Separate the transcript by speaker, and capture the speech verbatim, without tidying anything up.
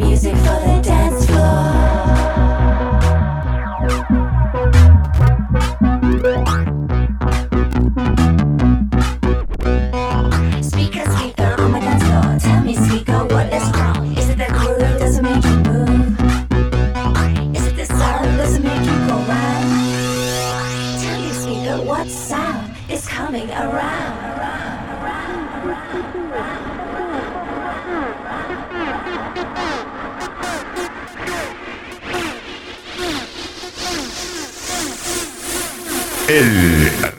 Speaker 1: music for the dance floor. Speaker, speaker on my dance floor. Tell me, speaker, what is wrong? Is it the groove that doesn't make you move? Is it the sound that doesn't make you go round? Tell me, speaker, what sound is coming around?
Speaker 2: El